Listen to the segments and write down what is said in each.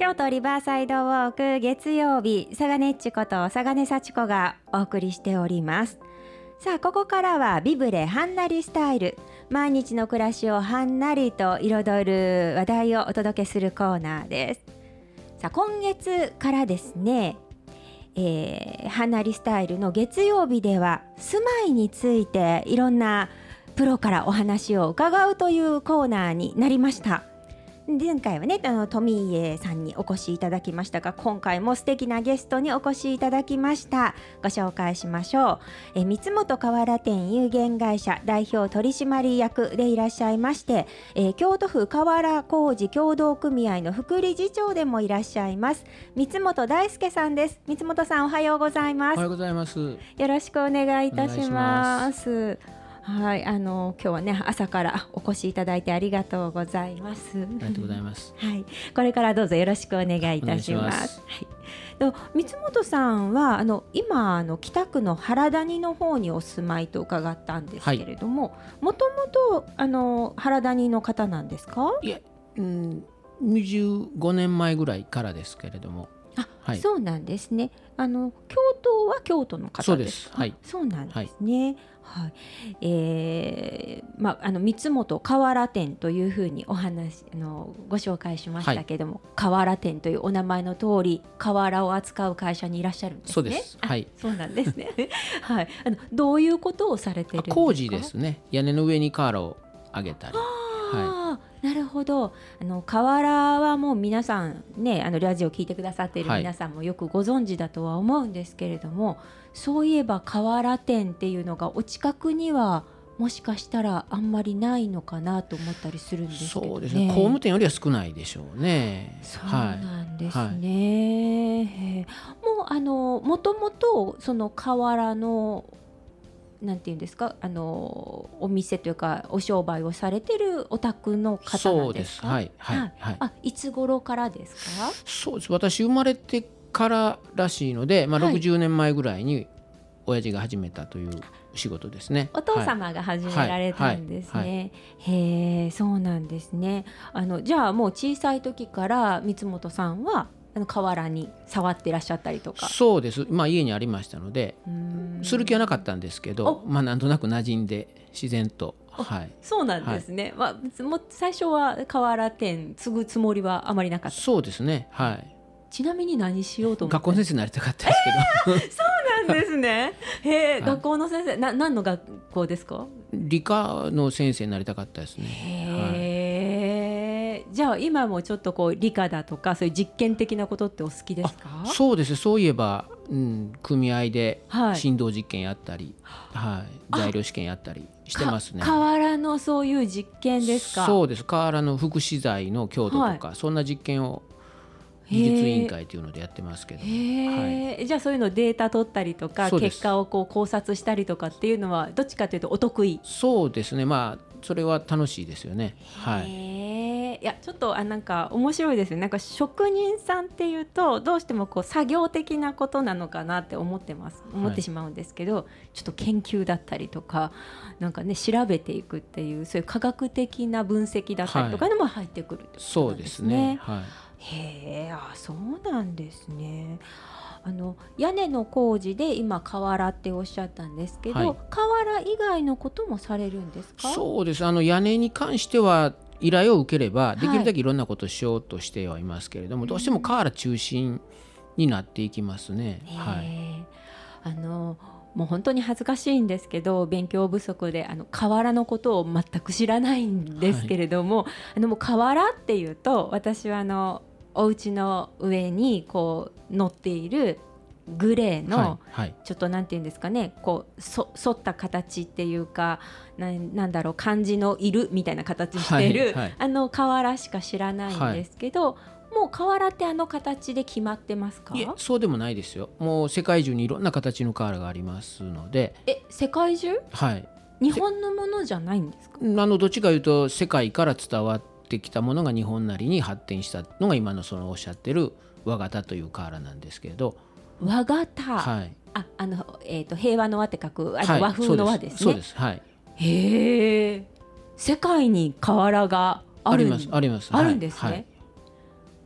京都リバーサイドウォーク月曜日、佐賀根っちこと佐賀根幸子がお送りしております。さあ、ここからはビブレはんなりスタイル、毎日の暮らしをはんなりと彩る話題をお届けするコーナーです。さあ、今月からですね、はんなりスタイルの月曜日では住まいについていろんなプロからお話を伺うというコーナーになりました。前回はね、富家さんにお越しいただきましたが、今回も素敵なゲストにお越しいただきました。ご紹介しましょう。三本河原店有限会社代表取締役でいらっしゃいまして、京都府河原工事協同組合の副理事長でもいらっしゃいます三本大輔さんです。三本さん、おはようございます。 おはようございます。 よろしくお願いいたします。はい、今日はね、朝からお越しいただいてありがとうございます。 ありがとうございます。 はい、これからどうぞよろしくお願いいたします。はい、三本さんは今北区の原谷の方にお住まいと伺ったんですけれども、もともと原谷の方なんですか？ いえ、25年前ぐらいからですけれども。 はい、そうなんですね。京都は京都の方ですか？ そうです。はい、 そうなんですね。はい。三本河原店というふうにお話ご紹介しましたけども、はい、河原店というお名前の通り河原を扱う会社にいらっしゃるんですね。 そうです。はい。 そうなんですね。はい。どういうことをされてるんですか？ 工事ですね。屋根の上に瓦を上げたり。 はい、なるほど。瓦はもう皆さんね、ラジオ聞いてくださっている皆さんもよくご存知だとは思うんですけれども、はい、そういえば瓦店っていうのがお近くにはもしかしたらあんまりないのかなと思ったりするんですけどね。 そうですね。工務店よりは少ないでしょうね。 そうなんですね。はい、もともとその瓦のなんていうんですか、お店というかお商売をされてるお宅の方なんですか？ そうです。はいはいはい。いつ頃からですか？ そうです。私生まれてかららしいので、60年前ぐらいに親父が始めたという仕事ですね。 お父様が始められたんですね。へえ、そうなんですね。じゃあもう小さい時から三本さんは瓦に触っていらっしゃったりとか？そうです。 家にありましたのでする気はなかったんですけど、なんとなく馴染んで自然と。はい、 そうなんですね。もう最初は瓦店継ぐつもりはあまりなかった？ そうですね。はい。 ちなみに何しようと思って？ 学校の先生になりたかったですけど。 そうなんですね。へえ、学校の先生、何の学校ですか？ 理科の先生になりたかったですね。 へえ、じゃあ今もちょっと理科だとかそういう実験的なことってお好きですか？ そうです。そういえば、組合で振動実験やったり、材料試験やったりしてますね。 瓦のそういう実験ですか？ そうです。瓦の副資材の強度とか、そんな実験を技術委員会というのでやってますけど、 じゃあそういうのデータ取ったりとか結果を考察したりとかっていうのはどっちかというとお得意？ そうですね。それは楽しいですよね。はい。 いや、ちょっとなんか面白いですね。なんか職人さんっていうとどうしても作業的なことなのかなって思ってしまうんですけど、ちょっと研究だったりとかなんかね、調べていくっていうそういう科学的な分析だったりとかでも入ってくるってことなんですね。 そうですね。はい。 へえ、そうなんですね。屋根の工事で今瓦っておっしゃったんですけど、瓦以外のこともされるんですか？ そうです。屋根に関しては依頼を受ければできるだけいろんなことをしようとしてはいますけれども、どうしても瓦中心になっていきますね。はい。 もう本当に恥ずかしいんですけど、勉強不足で瓦のことを全く知らないんですけれども、もう瓦っていうと私はお家の上に乗っているグレーのちょっとなんていうんですかね、反った形っていうかなんだろう、漢字のいるみたいな形してる、瓦しか知らないんですけど、もう瓦って形で決まってますか？ いえ、そうでもないですよ。もう世界中にいろんな形の瓦がありますので。 世界中？はい。日本のものじゃないんですか？ どっちかいうと世界から伝わってきたものが日本なりに発展したのが今のおっしゃってる和型という瓦なんですけれど。 和型、はい。平和の和って書く和風の和ですね。 そうです。はい。 へえ。世界に瓦があるんですね。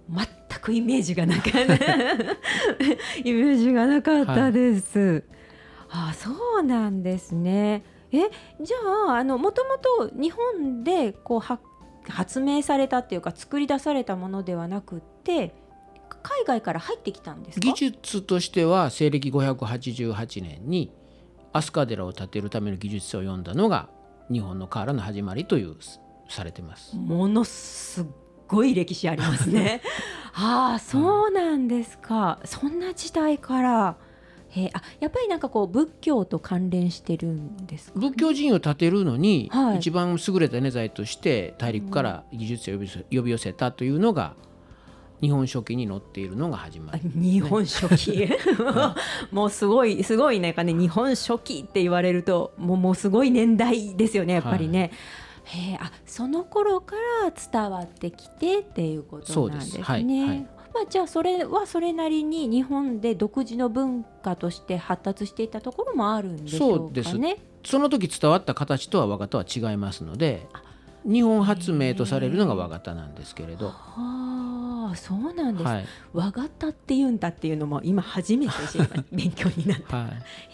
全くイメージがなかったイメージがなかったです、そうなんですね。じゃあもともと日本でこう発明されたっていうか作り出されたものではなくって海外から入ってきたんですか？ 技術としては西暦588年に飛鳥寺を建てるための技術書を読んだのが日本の瓦の始まりというされてます。 ものすごい歴史ありますねそうなんですか、そんな時代からやっぱりなんかこう仏教と関連してるんですかね？ 仏教寺院を建てるのに、一番優れた根材として大陸から技術を呼び寄せたというのが日本書紀に載っているのが始まり、ね、 日本書紀もうすごいね日本書紀って言われるともうすごい年代ですよねやっぱりね、その頃から伝わってきてっていうことなんですね。じゃあそれはそれなりに日本で独自の文化として発達していたところもあるんでしょうかね。 そうです。その時伝わった形とは和型は違いますので日本発明とされるのが和型なんですけれど、 そうなんです、和型っていうんだっていうのも今初めて知りました勉強になった、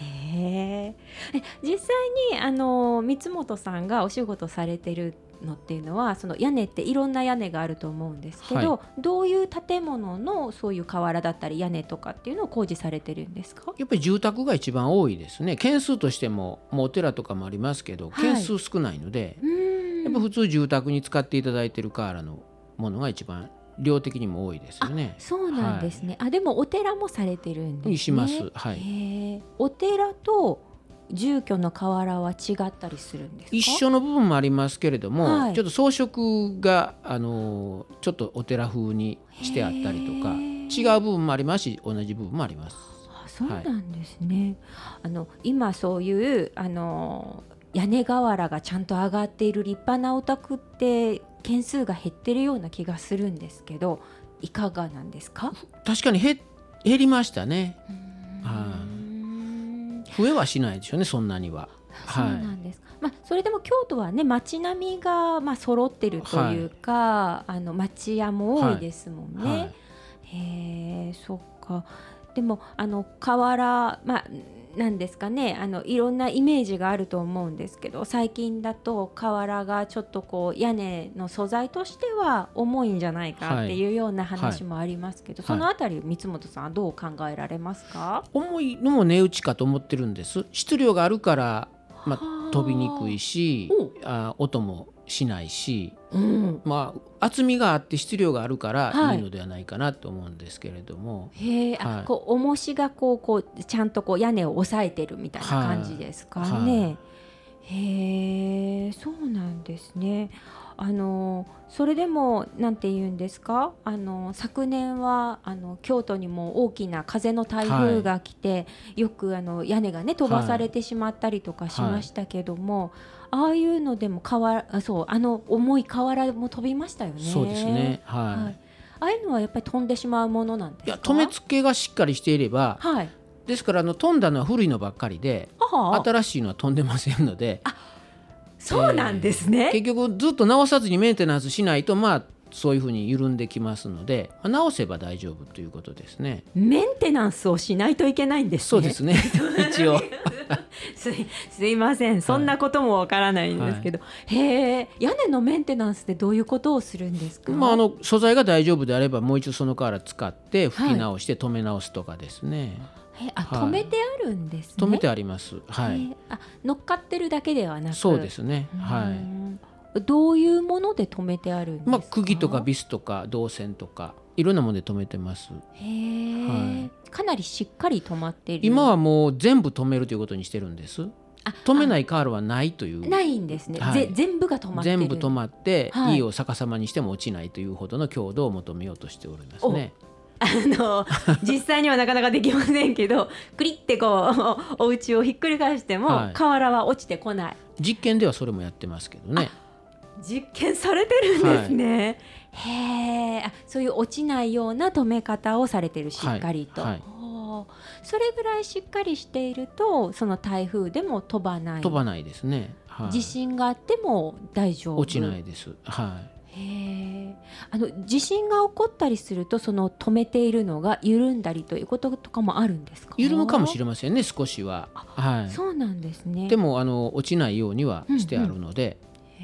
実際に三本さんがお仕事されてるのっていうのはその屋根っていろんな屋根があると思うんですけど、どういう建物のそういう瓦だったり屋根とかっていうのを工事されてるんですか？ やっぱり住宅が一番多いですね。件数としてもお寺とかもありますけど件数少ないので、やっぱ普通住宅に使っていただいている瓦のものが一番量的にも多いですよね。 そうなんですね、でもお寺もされてるんですね。 します、 お寺と住居の瓦は違ったりするんですか？ 一緒の部分もありますけれども、ちょっと装飾がちょっとお寺風にしてあったりとか違う部分もありますし同じ部分もあります。 そうなんですね、今そういう屋根瓦がちゃんと上がっている立派なお宅って件数が減ってるような気がするんですけどいかがなんですか？ 確かに減りましたね。増えはしないでしょうねそんなには。 そうなんです、それでも京都はね街並みが揃ってるというか、町屋も多いですもんね、そっか。でも瓦なんですかねいろんなイメージがあると思うんですけど最近だと瓦がちょっとこう屋根の素材としては重いんじゃないかっていうような話もありますけど、そのあたり三本さんはどう考えられますか？ 重いのも値打ちかと思ってるんです。質量があるから、飛びにくいし音もしないし、厚みがあって質量があるからいいのではないかなと思うんですけれども、 こう重しがこうちゃんとこう屋根を押さえてるみたいな感じですかね。そうなんですね。それでもなんて言うんですか昨年は京都にも大きな風の台風が来て、よく屋根がね飛ばされてしまったりとかしましたけども、ああいうのでも重い瓦も飛びましたよね。 そうですね、 ああいうのはやっぱり飛んでしまうものなんですか？ いや留め付けがしっかりしていれば、ですから飛んだのは古いのばっかりで新しいのは飛んでませんので。 そうなんですね、 結局ずっと直さずにメンテナンスしないとそういうふうに緩んできますので、直せば大丈夫ということですね。 メンテナンスをしないといけないんですね。 そうですね一応すいませんそんなこともわからないんですけど、屋根のメンテナンスってどういうことをするんですか？ 素材が大丈夫であればもう一度その瓦使って拭き直して留め直すとかですね。 止めてあるんですね。 止めてあります。 乗っかってるだけではなく。 そうですね。 どういうもので止めてあるんですか？ 釘とかビスとか銅線とかいろんなもので止めてます。 かなりしっかり止まっている。 今はもう全部止めるということにしてるんです。止めない瓦はないという。 ないんですね、全部が止まってる。 全部止まって、いいを逆さまにしても落ちないというほどの強度を求めようとしておりますね。 実際にはなかなかできませんけどクリってこうお家をひっくり返しても、瓦は落ちてこない。 実験ではそれもやってますけどね。 実験されてるんですね、そういう落ちないような止め方をされてるしっかりと、それぐらいしっかりしているとその台風でも飛ばないですね、 地震があっても大丈夫。 落ちないです。 地震が起こったりするとその止めているのが緩んだりということとかもあるんですか？ 緩むかもしれませんね、少しは。はい、 そうなんですね。 でも落ちないようにはしてあるので、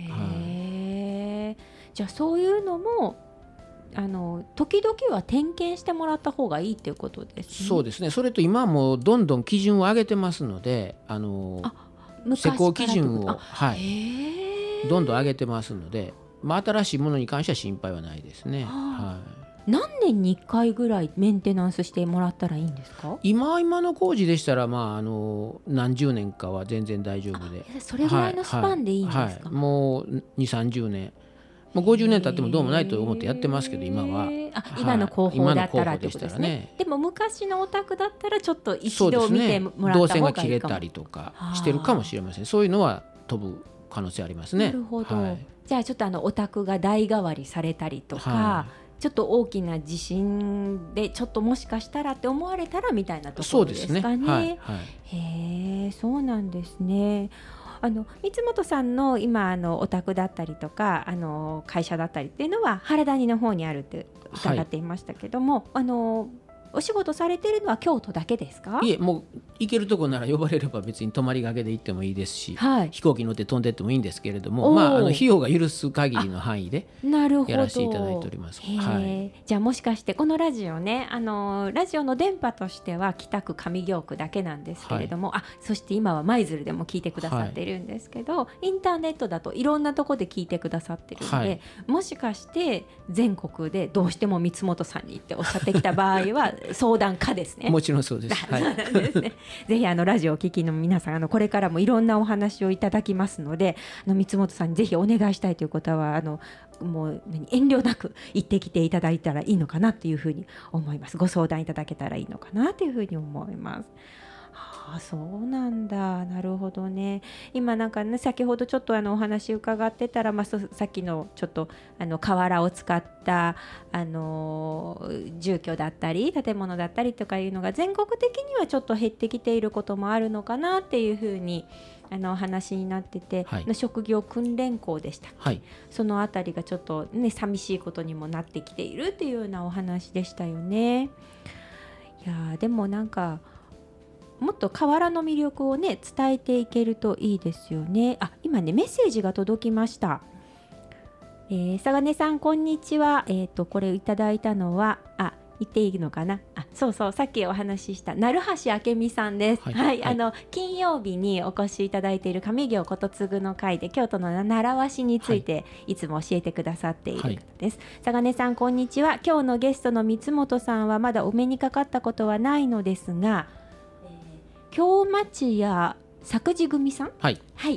じゃあそういうのも時々は点検してもらった方がいいっていうことですね。 そうですね。それと今はもうどんどん基準を上げてますので、施工基準を、どんどん上げてますので、新しいものに関しては心配はないですね。 何年に1回ぐらいメンテナンスしてもらったらいいんですか？ 今の工事でしたら、何十年かは全然大丈夫で。 それぐらいのスパンでいいんですか？ もう2、30年、50年経ってもどうもないと思ってやってますけど、今は今の工法だったらってことですね。でも昔のお宅だったらちょっと一度見てもらった方がいいかも。 動線が切れたりとかしてるかもしれません。そういうのは飛ぶ可能性ありますね。 なるほど、じゃあちょっとお宅が代替わりされたりとか、ちょっと大きな地震でちょっともしかしたらって思われたらみたいなところですかね。そうなんですね。三本さんの今お宅だったりとか会社だったりっていうのは原谷の方にあるって伺っていましたけども、お仕事されているのは京都だけですか？ いえ、もう行けるところなら呼ばれれば別に泊まりがけで行ってもいいですし、飛行機乗って飛んでってもいいんですけれども、費用が許す限りの範囲でやらせていただいております。 じゃあもしかしてこのラジオね、ラジオの電波としては北区上京区だけなんですけれども、そして今は舞鶴でも聞いてくださっているんですけど、インターネットだといろんなところで聞いてくださってるので、もしかして全国でどうしても三本さんにっておっしゃってきた場合は相談可ですね。 もちろんそうです。 そうなんですね。ぜひラジオを聞きの皆さんこれからもいろんなお話をいただきますので、三本さんにぜひお願いしたいということはもう遠慮なく言ってきていただいたらいいのかなっていうふうに思います。ご相談いただけたらいいのかなっていうふうに思います。そうなんだ、なるほどね。今なんかね、先ほどちょっとお話伺ってたら、さっきのちょっと瓦を使った住居だったり建物だったりとかいうのが全国的にはちょっと減ってきていることもあるのかなっていうふうにお話になってて、職業訓練校でしたっけ、そのあたりがちょっとね寂しいことにもなってきているっていうようなお話でしたよね。いやでもなんかもっと瓦の魅力をね伝えていけるといいですよね。今ねメッセージが届きました。さがねさんこんにちは。これいただいたのは言っていいのかな。そうさっきお話しした鳴橋明美さんです。金曜日にお越しいただいている上京ことつぐの会で京都の習わしについていつも教えてくださっている方です。さがねさんこんにちは。今日のゲストの三本さんはまだお目にかかったことはないのですが、京町屋作治組さんは、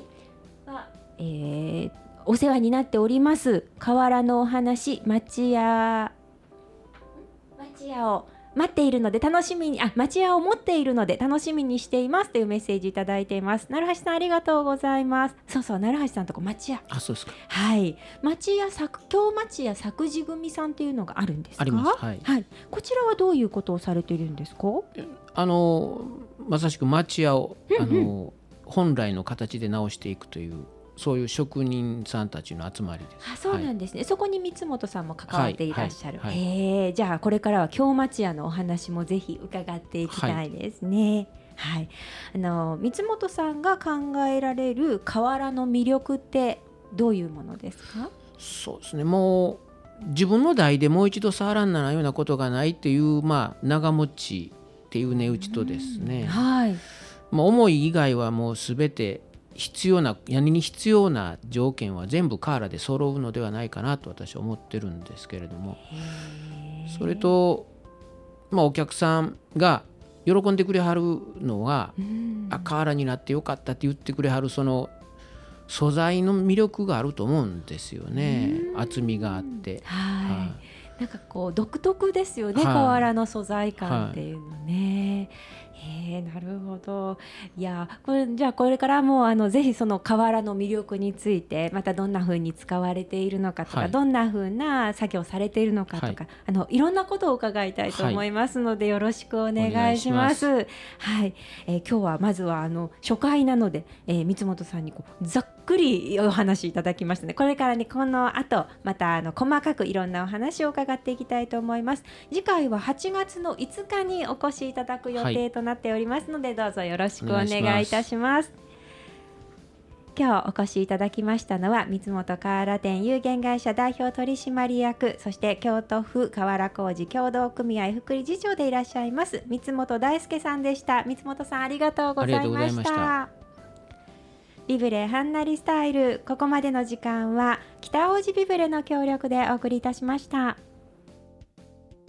お世話になっております瓦のお話町屋を待っているので楽しみに町屋を持っているので楽しみにしていますというメッセージいただいています。鳴橋さんありがとうございます。そう鳴橋さんとこ町屋そうですか。 町屋京町屋作治組さんっていうのがあるんですか？ あります。 こちらはどういうことをされているんですか？ まさしく町屋を本来の形で直していくというそういう職人さんたちの集まりです。 そうなんですね。そこに三本さんも関わっていらっしゃる。じゃあこれからは京町屋のお話もぜひ伺っていきたいですね。三本さんが考えられる瓦の魅力ってどういうものですか？ そうですね、もう自分の代でもう一度触らんならんようなことがないっていう長持ちっていう値打ちとですね、思い以外はもうすべて屋根に必要な条件は全部瓦で揃うのではないかなと私は思ってるんですけれども、それと、お客さんが喜んでくれはるのは瓦になってよかったって言ってくれはるその素材の魅力があると思うんですよね。厚みがあって、なんかこう独特ですよね、瓦の素材感っていうのね。 なるほど。いやじゃあこれからもぜひその瓦の魅力についてまたどんな風に使われているのかとか、はい、どんな風な作業されているのかとか、はい、いろんなことを伺いたいと思いますので、はい、よろしくお願いします。はい、今日はまずは初回なので、三本さんにざっくりお話いただきましたね。これからねこの後また細かくいろんなお話を伺っていきたいと思います。次回は8月の5日にお越しいただく予定となっておりますので、はい、どうぞよろしくお願いいたします。今日お越しいただきましたのは三本瓦店有限会社代表取締役、そして京都府瓦工事協同組合副理事長でいらっしゃいます三本大輔さんでした。三本さんありがとうございました。ビブレはんなりスタイル、ここまでの時間は北大路ビブレの協力でお送りいたしました。